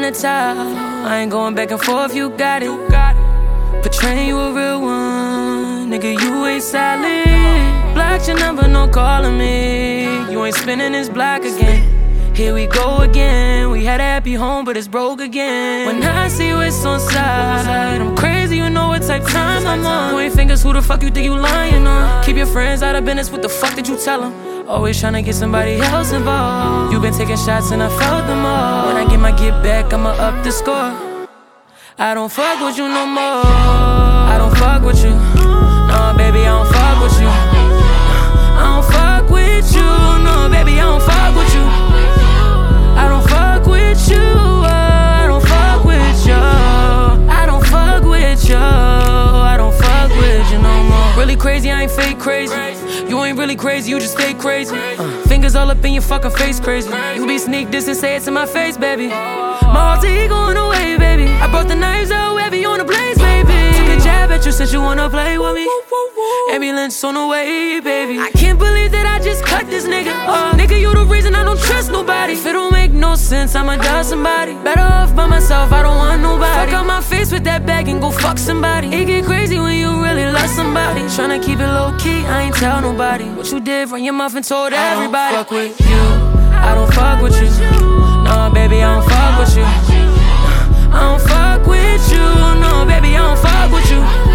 the top. I ain't going back and forth, you got it. Portraying you a real one, nigga, you ain't solid. Blocked your number, no calling me. You ain't spinning this block again. Here we go again. We had a happy home, but it's broke again. When I see you, it's on side. I'm crazy, you know what type time I'm on. Point fingers, who the fuck you think you lying on? Keep your friends out of business, what the fuck did you tell them? Always tryna get somebody else involved. You been taking shots and I felt them all. When I get my get back, I'ma up the score. I don't fuck with you no more. I don't fuck with you. No, baby, I don't fuck with you. I don't fuck with you. No, baby, I don't fuck with you. I don't fuck with you. I don't fuck with you. I don't fuck with you. I don't fuck with you no more. Really crazy, I ain't fake crazy. You ain't really crazy, you just stay crazy. Fingers all up in your fucking face crazy. You be sneak this and say it to my face, baby. My alter ego going away, baby. I brought the knives out, heavy on the blaze, baby. Took a jab at you, said you wanna play with me. Ambulance on the way, baby. I can't believe that I just cut this nigga. Nigga, you the reason I don't trust nobody. If it don't make no sense, I'ma die somebody. Better off by myself, I don't want nobody. Fuck out my face with that bag and go fuck somebody. It get crazy when you really love somebody. Tryna keep it low key, I ain't tell nobody. What you did, run your mouth and told everybody. I don't fuck with you, I don't fuck with you. No, baby, I don't fuck with you. I don't fuck with you, no, baby, I don't fuck with you.